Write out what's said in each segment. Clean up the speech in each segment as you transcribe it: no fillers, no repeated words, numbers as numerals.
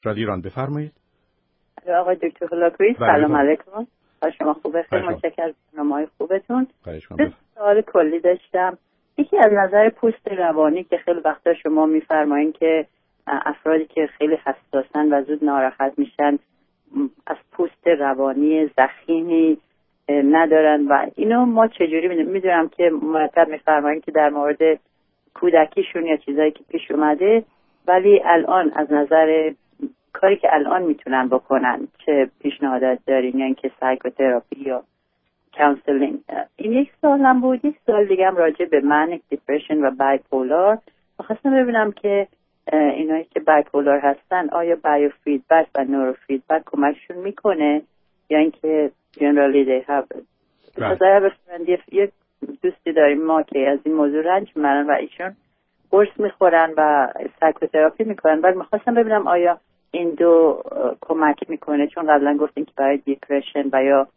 رادیو ایران، بفرمایید. آقای دکتر هولاکویی سلام علیکم. شما خوبه؟ خیلی متشکرم از برنامه‌های خوبتون. سوال کلی داشتم. یکی از نظر پوست روانی که خیلی وقتا شما میفرمایین که افرادی که خیلی حساسن و زود ناراحت میشن از پوست روانی ضخیمی ندارن و اینو ما چجوری میدونم که مرتب میفرمایین که در مورد کودکیشون یا چیزایی که پیش اومده، ولی الان از نظر کاری که الان میتونن بکنن چه پیشنهادات دارین، یا اینکه سایکوتراپی یا کانسلینگ؟ این یک سوالم بود. یک سوال دیگه هم راجع به منیک دیپرشن و بایپولار. می‌خواستم ببینم که اینایی که بایپولار هستن آیا بایو فیدبک و نورو فیدبک کمکشون میکنه یا اینکه جنرالی دی هاو یک دوستی داریم ما که از این موضوع رنج میبرن و ایشون قرص میخورن و سایکوتراپی میکنن، ولی میخواستم ببینم آیا این دو کمک میکنه، چون قبلا گفتین که برای دیپرشن و یا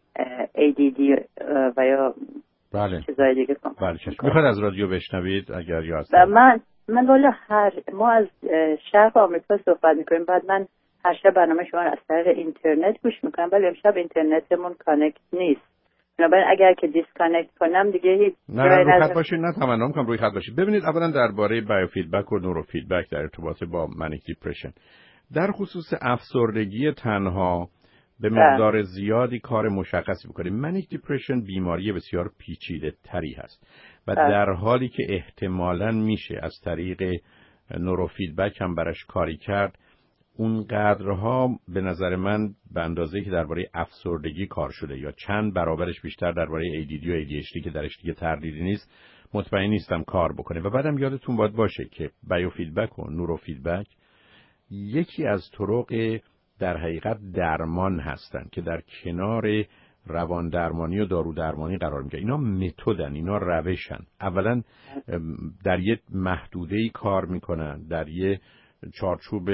ADD و یا چیزای دیگه بله. میخواد از رادیو بشنوید اگر یاد من والا ما از شرق آمریکا صحبت میکنیم، بعد من هر شب برنامه شما از طریق اینترنت گوش میکنم، ولی امشب اینترنتمون کانکت نیست. بنابراین اگر که دیسکانکت کنم دیگه هیچ نه روی خط باشید، نه تمنا میکنم روی خط باشید. ببینید اولا درباره بایو فیدبک و نورو فیدبک در ارتباط با منیک دیپرشن، در خصوص افسردگی تنها به مقدار زیادی کار مشخصی بکنیم. منیک دیپرشن بیماری بسیار پیچیده تری هست و در حالی که احتمالاً میشه از طریق نورو فیدبک هم براش کاری کرد، اون قدرها به نظر من به اندازه‌ای که درباره افسردگی کار شده یا چند برابرش بیشتر درباره ADD و ADHD که درش دیگه تردیدی نیست، مطمئن نیستم کار بکنه. و بعدم یادتون باید باشه که بایو فیدبک و نورو فیدبک یکی از طرق در حقیقت درمان هستن که در کنار روان درمانی و دارو درمانی قرار میگیرن. اینا متدن، اینا روشن. اولا در یه محدوده‌ای کار میکنن، در یه چارچوب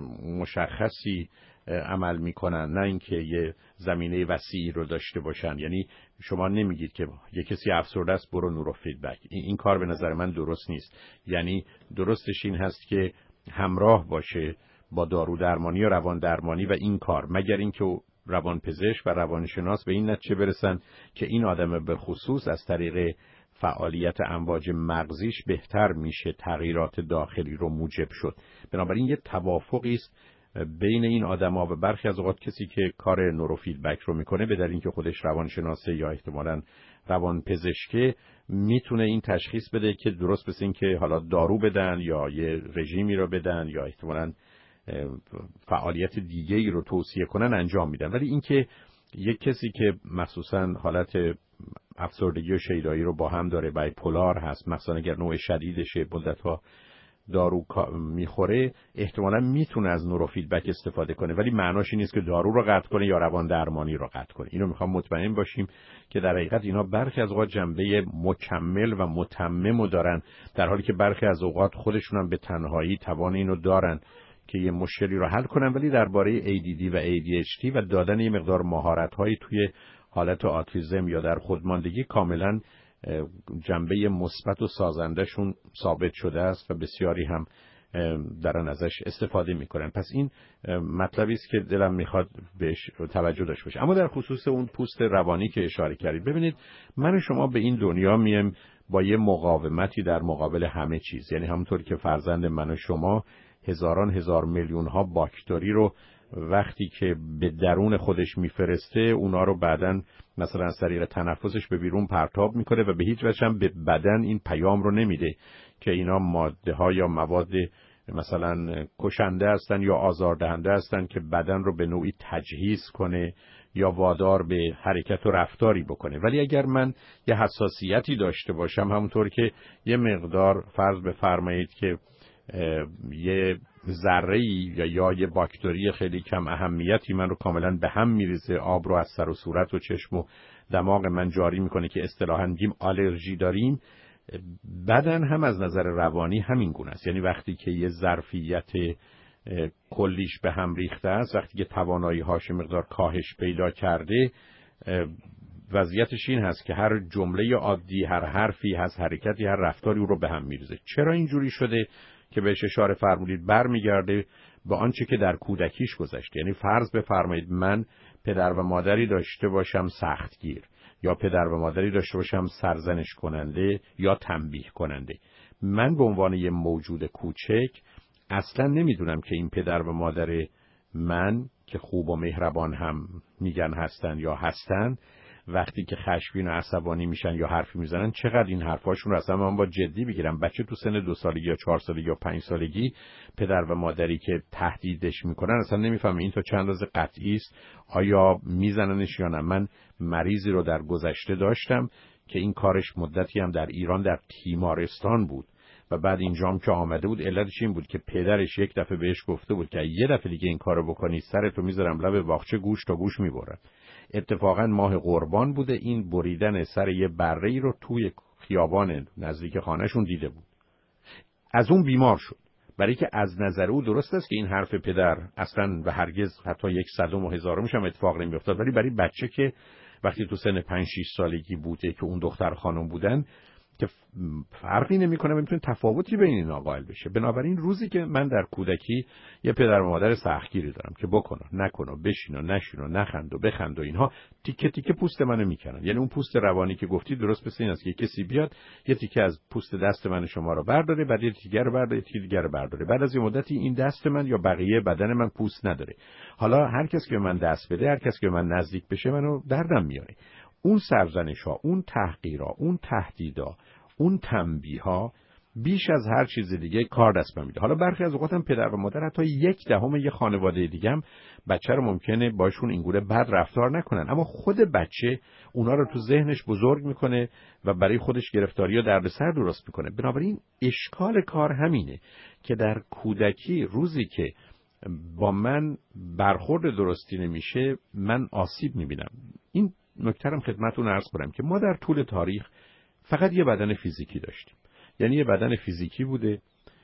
مشخصی عمل میکنن، نه اینکه یه زمینه وسیعی رو داشته باشن. یعنی شما نمیگید که یه کسی افسرده است برو نورو فیدبک. این کار به نظر من درست نیست. یعنی درستش این هست که همراه باشه با دارو درمانی و روان درمانی و این کار، مگر اینکه روانپزشک و روانشناس به این نتیجه برسن که این آدم به خصوص از طریق فعالیت امواج مغزیش بهتر میشه تغییرات داخلی رو موجب شد. بنابراین یه توافقی است بین این آدما و برخی از اوقات کسی که کار نورو فیدبک رو میکنه به دلیل اینکه خودش روانشناسه یا احتمالاً روانپزشکه میتونه این تشخیص بده که درست مثل این که حالا دارو بدن یا یه رژیمی رو بدن یا احتمالاً فعالیت دیگه‌ای رو توصیه کنن انجام میدن. ولی اینکه یک کسی که مخصوصاً حالت افسردگی و شیدایی رو با هم داره، بایپولار هست، مثلا اگر نوع شدیدشه، مدت‌ها دارو میخوره، احتمالاً میتونه از نورو فیدبک استفاده کنه، ولی معناش این نیست که دارو رو قطع کنه یا روان درمانی رو قطع کنه. اینو میخوام مطمئن باشیم که در حقیقت اینا برخی از اوقات جنبه مکمل و متمم دارن، در حالی که برخی از اوقات خودشون هم به تنهایی توان اینو دارن که یه مشکلی رو حل کنن، ولی درباره ADD و ADHD و دادن یه مقدار مهارت‌هایی توی حالت آتیسم یا در خودماندگی کاملا جنبه مثبت و سازندهشون ثابت شده است و بسیاری هم دارن ازش استفاده میکنن. پس این مطلبی است که دلم میخواد بهش توجه داشته باشه. اما در خصوص اون پوست روانی که اشاره کردید، ببینید من و شما به این دنیا میایم با یه مقاومتی در مقابل همه چیز. یعنی همونطور که فرزند من و شما هزاران هزار میلیون ها باکتری رو وقتی که به درون خودش میفرسته، اونا رو بعداً مثلا از طریق تنفسش به بیرون پرتاب میکنه و به هیچ وجه هم به بدن این پیام رو نمیده که اینا ماده ها یا مواد مثلا کشنده هستن یا آزاردهنده هستن که بدن رو به نوعی تجهیز کنه یا وادار به حرکت و رفتاری بکنه. ولی اگر من یه حساسیتی داشته باشم، همونطور که یه مقدار فرض بفرمایید که یه ذره‌ای یا یه باکتری خیلی کم اهمیتی من رو کاملا به هم میریزه، آب رو از سر و صورت و چشم و دماغ من جاری میکنه که اصطلاحاً میگیم آلرژی داریم، بدن هم از نظر روانی همین گونه است. یعنی وقتی که یه ظرفیت کلیش به هم ریخته است، وقتی که توانایی هاش مقدار کاهش پیدا کرده، وضعیتش این هست که هر جمله عادی، هر حرفی، هر حرکتی، هر رفتاری او رو به هم میریزه. چرا اینجوری شده که بهش اشاره فرمودید؟ برمیگرده با آنچه که در کودکیش گذشته. یعنی فرض بفرمایید من پدر و مادری داشته باشم سختگیر، یا پدر و مادری داشته باشم سرزنش کننده یا تنبیه کننده. من به عنوان یه موجود کوچک اصلا نمیدونم که این پدر و مادر من که خوب و مهربان هم میگن هستن یا هستن، وقتی که خشمگین و عصبانی میشن یا حرفی میزنن چقدر این حرفاشون رو اصلا من با جدی بگیرم. بچه تو سن 2 سالگی یا 4 سالگی یا 5 سالگی پدر و مادری که تهدیدش میکنن اصلا نمیفهمه این تا چند اندازه قطعی است، آیا میزننش یا نه. من مریضی رو در گذشته داشتم که این کارش مدتی هم در ایران در تیمارستان بود و بعد اینجام که آمده بود علتش این بود که پدرش یک دفعه بهش گفته بود که یه دفعه دیگه این کارو بکنی سرتو میذارم لب باغچه گوش تا گوش میبرم. اتفاقا ماه قربان بوده، این بریدن سر یه بره‌ای رو توی خیابان نزدیک خانه‌شون دیده بود. از اون بیمار شد، برای که از نظر او درست است که این حرف پدر اصلا و هرگز حتی 100 و 1000 هم اتفاق نمیافتاد، ولی برای بچه که وقتی تو سن 5-6 سالگی بوده که اون دختر خانم بودن که فرقی نمیکنه، میتونه تفاوتی بین اینا قائل بشه. بنابراین روزی که من در کودکی یه پدر و مادر سختگیری دارم که بکنه نکنه، بشینه نشینه، نخند و بخند و اینها، تیکه تیکه پوست منو میکنن. یعنی اون پوست روانی که گفتی درست مثل این است که کسی بیاد یه تیکه از پوست دست من شما رو برداره، بعد یه تیکه رو برداره، یه تیکه رو برداره، بعد از یه مدتی این دست من یا بقیه بدن من پوست نداره. حالا هر کس که به من دست بده، هر کس که به من نزدیک بشه منو دردم میاره. اون سرزنش‌ها، اون تحقیرها، اون تهدیدها، اون تنبیه‌ها بیش از هر چیز دیگه کار دست میده. حالا برخی از اوقات هم پدر و مادر حتی 1/10 یه خانواده دیگه هم بچه رو ممکنه باشون اینگونه بد رفتار نکنن، اما خود بچه اونا رو تو ذهنش بزرگ میکنه و برای خودش گرفتاری و دردسر درست میکنه. بنابراین اشکال کار همینه که در کودکی روزی که با من برخورد درستی نمیشه من آسیب میبینم. این نکته رو خدمتتون عرض کنم که ما در طول تاریخ فقط یه بدن فیزیکی داشتیم. یعنی یه بدن فیزیکی بوده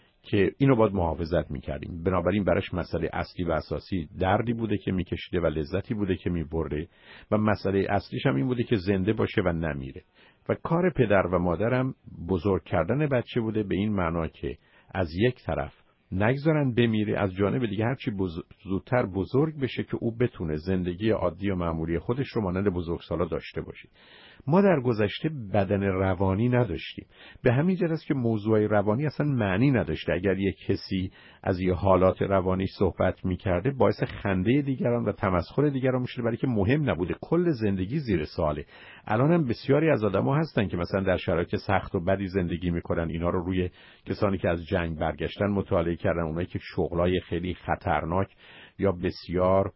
که اینو باید محافظت میکردیم. بنابراین براش مسئله اصلی و اساسی دردی بوده که میکشیده و لذتی بوده که میبرده و مسئله اصلیش هم این بوده که زنده باشه و نمیره. و کار پدر و مادرم بزرگ کردن بچه بوده، به این معنا که از یک طرف نگذارن بمیره، از جانب دیگه هرچی زودتر بزرگ بشه که او بتونه زندگی عادی و معمولی خودش رو مانند بزرگسالا داشته باشه. ما در گذشته بدن روانی نداشتیم. به همین جهت است که موضوع روانی اصلا معنی نداشته. اگر یک کسی از یه حالات روانی صحبت می‌کرده باعث خنده دیگران و تمسخر دیگران می‌شد، برای که مهم نبوده. کل زندگی زیر سواله. الان هم بسیاری از آدم‌ها هستن که مثلا در شرایط سخت و بدی زندگی می‌کنن. اینا رو روی کسانی که از جنگ برگشتن مطالعه کردن، اونایی که شغلای خیلی خطرناک یا بسیار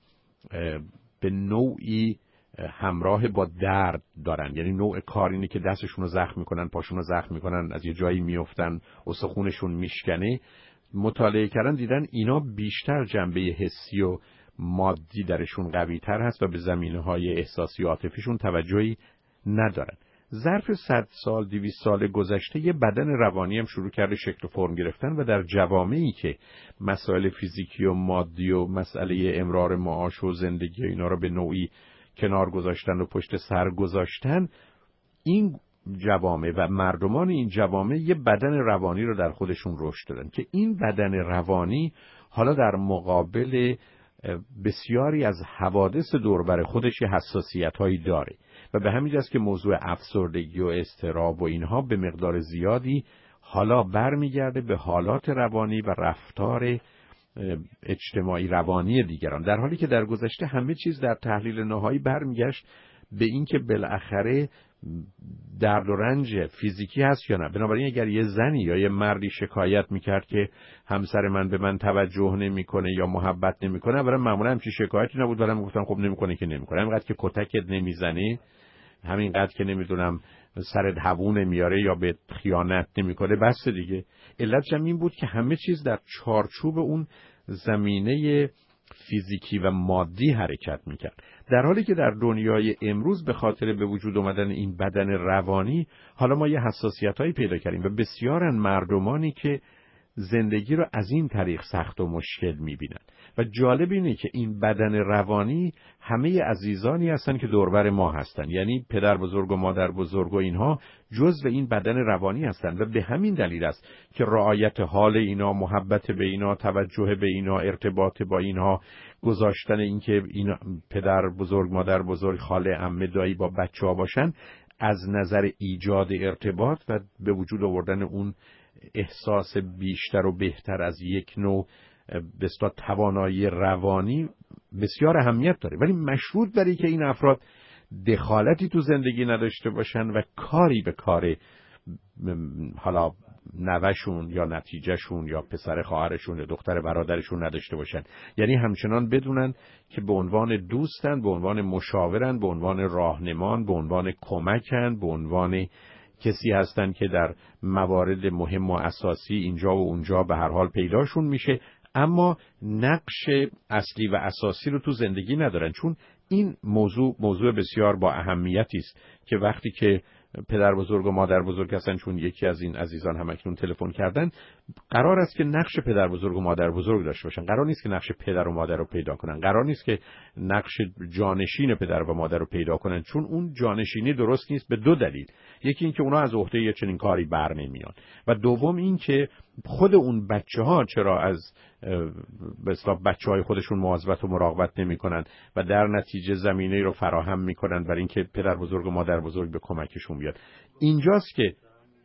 به نوعی همراه با درد دارن. یعنی نوع کار اینه که دستشون رو زخم میکنن، پاشون رو زخم میکنن، از یه جایی میافتن، استخونشون میشکنه. مطالعه کردن دیدن اینا بیشتر جنبه حسی و مادی درشون قوی تر هست و به زمینه‌های احساسی و عاطفیشون توجهی ندارن. ظرف 100 سال 200 سال گذشته یه بدن روانی هم شروع کرده شکل و فرم گرفتن و در جوامعی که مسائل فیزیکی و مادی و مسئله امرار معاش و زندگی اینا رو به نوعی کنار گذاشتن و پشت سر گذاشتن، این جوامع و مردمان این جوامع یه بدن روانی رو در خودشون رشد دادن که این بدن روانی حالا در مقابل بسیاری از حوادث دوربر خودش یه حساسیت‌هایی داره و به همین جاست که موضوع افسردگی و اضطراب و اینها به مقدار زیادی حالا برمیگرده به حالات روانی و رفتار اجتماعی روانی دیگران، در حالی که در گذشته همه چیز در تحلیل نهایی برمیگشت به این که بالاخره درد و رنج فیزیکی هست یا نه. بنابراین اگر یه زنی یا یه مردی شکایت میکرد که همسر من به من توجه نمیکنه یا محبت نمیکنه، اولا معمولا همچین شکایتی نبود، ولی میگفتن خب نمیکنه که نمیکنه، همینقدر که کتکت نمیزنه، همینقدر که نمیدونم سرت هوو نمیاره یا به خیانت نمیکنه، بس دیگه. علتش هم این بود که همه چیز در چارچوب اون زمینه فیزیکی و مادی حرکت میکرد، در حالی که در دنیای امروز به خاطر به وجود آمدن این بدن روانی حالا ما یه حساسیتایی پیدا کردیم و بسیارن مردمانی که زندگی رو از این طریق سخت و مشکل میبینن. و جالب اینه که این بدن روانی همه عزیزانی هستن که دوربر ما هستن، یعنی پدر بزرگ و مادر بزرگ و اینها جزء این بدن روانی هستن و به همین دلیل است که رعایت حال اینا، محبت به اینا، توجه به اینا، ارتباط با اینها، گذاشتن اینکه اینا پدر بزرگ، مادر بزرگ، خاله، عمه، دایی با بچه‌ها باشن، از نظر ایجاد ارتباط و به وجود آوردن اون احساس بیشتر و بهتر از یک نوع به اصطلاح توانایی روانی بسیار اهمیت داره. ولی مشروط بر اینکه این افراد دخالتی تو زندگی نداشته باشن و کاری به کار حالا نوه‌شون یا نتیجهشون یا پسر خواهرشون یا دختر برادرشون نداشته باشن، یعنی همچنان بدونن که به عنوان دوستن، به عنوان مشاورن، به عنوان راهنمان، به عنوان کمکن، به عنوان کسی هستن که در موارد مهم و اساسی اینجا و اونجا به هر حال پیداشون میشه، اما نقش اصلی و اساسی رو تو زندگی ندارن. چون این موضوع بسیار با اهمیتی است که وقتی که پدر بزرگ و مادر بزرگ هستن، چون یکی از این عزیزان هم اکنون تلفن کردن، قرار است که نقش پدر بزرگ و مادر بزرگ داشته باشن. قرار نیست که نقش پدر و مادر رو پیدا کنن. قرار نیست که نقش جانشین پدر و مادر رو پیدا کنن، چون اون جانشینی درست نیست به دو دلیل. یکی این که اونا از عهده چنین کاری بر نمیان و دوم این که خود اون بچه‌ها چرا از به اصطلاح بچه‌های خودشون مواظبت و مراقبت نمی‌کنن و در نتیجه زمینه‌ای رو فراهم می‌کنن برای اینکه پدر بزرگ و مادر بزرگ به کمکشون بیاد. اینجاست که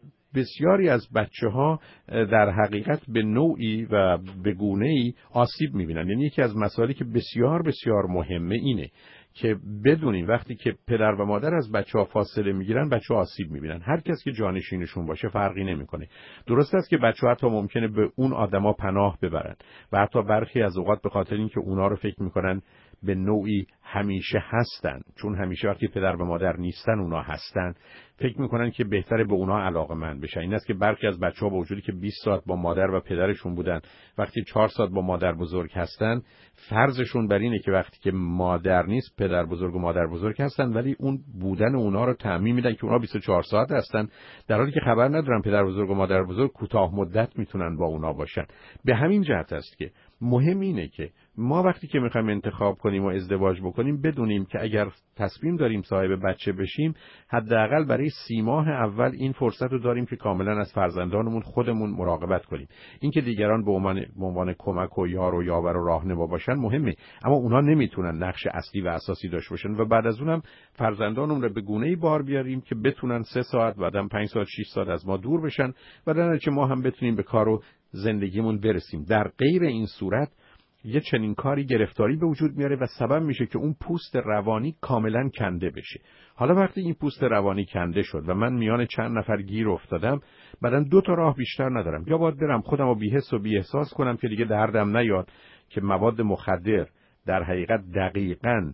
بسیاری از بچه‌ها در حقیقت به نوعی و به گونه‌ای آسیب می‌بینن. یعنی یکی از مسائلی که بسیار بسیار مهمه اینه که بدونیم وقتی که پدر و مادر از بچه‌ها فاصله میگیرن، بچه‌ها آسیب می‌بینن. هر کس که جانشینشون باشه فرقی نمی‌کنه. درست است که بچه‌ها حتی ممکنه به اون آدما پناه ببرن و حتی برخی از اوقات به خاطر اینکه اونا رو فکر می‌کنن به نوعی همیشه هستن، چون همیشه وقتی پدر و مادر نیستن اونا هستن، فکر میکنن که بهتره به اونا علاقه‌مند بشن. این است که برخی از بچه‌ها با وجودی که 20 ساعت با مادر و پدرشون بودن، وقتی 4 ساعت با مادر بزرگ هستن، فرضشون بر اینه که وقتی که مادر نیست پدر بزرگ و مادر بزرگ هستن، ولی اون بودن اونا رو تعمیم میدن که اونا 24 ساعت هستن، در حالی که خبر ندارن پدر بزرگ و مادر بزرگ کوتاه مدت میتونن با اونا باشن. به همین جهت است که مهم اینه که ما وقتی که میخوایم انتخاب کنیم و ازدواج بکنیم بدونیم که اگر تصمیم داریم صاحب بچه بشیم، حداقل برای 30 ماه اول این فرصت رو داریم که کاملا از فرزندانمون خودمون مراقبت کنیم. این که دیگران به عنوان کمک و یار و یاور و راهنما باشن مهمه، اما اونا نمیتونن نقش اصلی و اساسی داشته باشن و بعد از اونم فرزندانمون رو به گونه‌ای بار بیاریم که بتونن 3 ساعت بعدم 5 ساعت 6 ساعت از ما دور بشن و در نتیجه ما هم بتونیم به کار و زندگیمون برسیم. در غیر این صورت یه چنین کاری گرفتاری به وجود میاره و سبب میشه که اون پوست روانی کاملا کنده بشه. حالا وقتی این پوست روانی کنده شد و من میان چند نفر گیر افتادم، بعدن 2 تا راه بیشتر ندارم. یا باید برم خودم رو بی‌حس و بی‌احساس کنم که دیگه دردم نیاد که مواد مخدر در حقیقت دقیقاً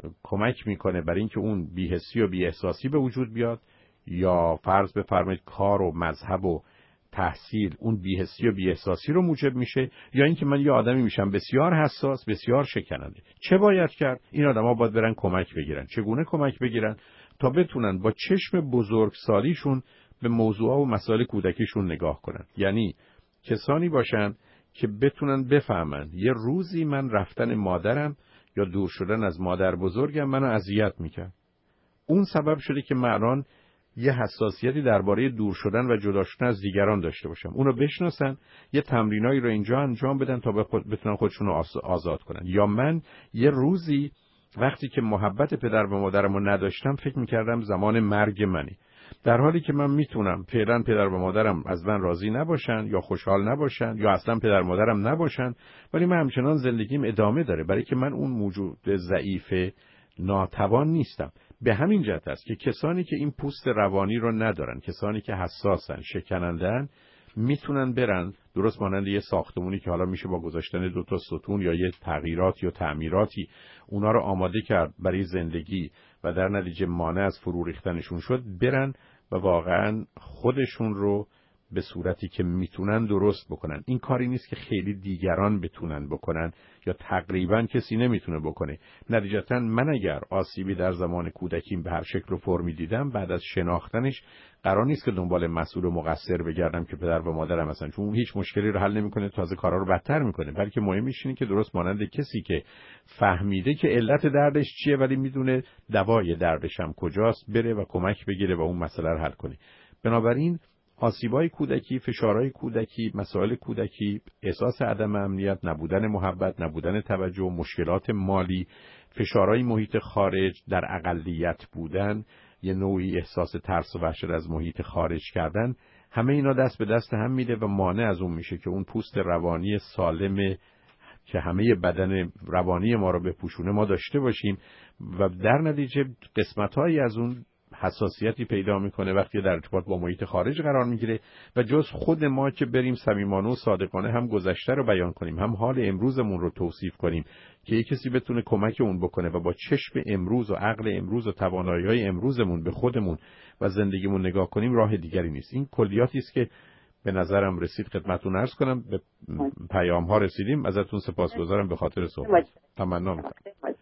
کمک میکنه برای اینکه اون بی‌حسی و بی‌احساسی به وجود بیاد، یا فرض بفرمایید کار و مذهب و تحصیل اون بی‌حسی و بی‌احساسی رو موجب میشه، یا اینکه من یه آدمی میشم بسیار حساس، بسیار شکننده. چه باید کرد؟ این آدما باید برن کمک بگیرن. چگونه کمک بگیرن؟ تا بتونن با چشم بزرگسالیشون به موضوعات و مسائل کودکیشون نگاه کنن. یعنی کسانی باشن که بتونن بفهمن یه روزی من رفتن مادرم یا دور شدن از مادر بزرگم منو اذیت میکرد. اون سبب شده که من الان یه حساسیتی درباره دور شدن و جدا شدن از دیگران داشته باشم. اونو بشناسن، یه تمرینایی رو اینجا انجام بدن تا بتونن خودشون رو آزاد کنن. یا من یه روزی وقتی که محبت پدر و مادرمو نداشتم فکر میکردم زمان مرگ منی، در حالی که من میتونم فعلا پدر و مادرم از من راضی نباشن یا خوشحال نباشن یا اصلا پدر و مادرم نباشن، ولی من همچنان زندگیم ادامه داره، برای که من اون موجود ضعیف ناتوان نیستم. به همین جهت است که کسانی که این پوست روانی رو ندارن، کسانی که حساسن، شکنندن، میتونن برن درست مانند یه ساختمونی که حالا میشه با گذاشتن 2 تا ستون یا یه تغییرات یا تعمیراتی اونا رو آماده کرد برای زندگی و در نتیجه مانع از فرو ریختنشون شد، برن و واقعا خودشون رو به صورتی که میتونن درست بکنن. این کاری نیست که خیلی دیگران بتونن بکنن یا تقریبا کسی نمیتونه بکنه. نتیجتا من اگر آسیبی در زمان کودکیم به هر شکل و فرمی دیدم، بعد از شناختنش قرار نیست که دنبال مسئول و مقصر بگردم که پدر و مادرم هستن، چون اون هیچ مشکلی رو حل نمیکنه، تازه کارا رو بدتر میکنه. بلکه مهمش اینه که درست مانند کسی که فهمیده که علت دردش چیه ولی میدونه دوای دردش هم کجاست، بره و کمک بگیره و اون مسئله رو حل کنه. بنابراین آسیبای کودکی، فشارهای کودکی، مسائل کودکی، احساس عدم امنیت، نبودن محبت، نبودن توجه، مشکلات مالی، فشارهای محیط خارج، در اقلیت بودن، یه نوعی احساس ترس و وحشت از محیط خارج کردن، همه اینا دست به دست هم میده و مانع از اون میشه که اون پوست روانی سالم که همه بدن روانی ما رو بپوشونه ما داشته باشیم و در نتیجه قسمت‌هایی از اون حساسیتی پیدا میکنه وقتی در ارتباط با محیط خارج قرار میگیره و جز خود ما که بریم صمیمانه و صادقانه هم گذشته رو بیان کنیم، هم حال امروزمون رو توصیف کنیم که یک کسی بتونه کمک اون بکنه و با چشم امروز و عقل امروز و توانایی‌های امروزمون به خودمون و زندگیمون نگاه کنیم، راه دیگری نیست. این کلیاتی است که به نظرم رسید خدمتتون عرض کنم. به پیام ها رسیدیم. ازتون سپاسگزارم به خاطر صحبت. تمنا می‌کنم.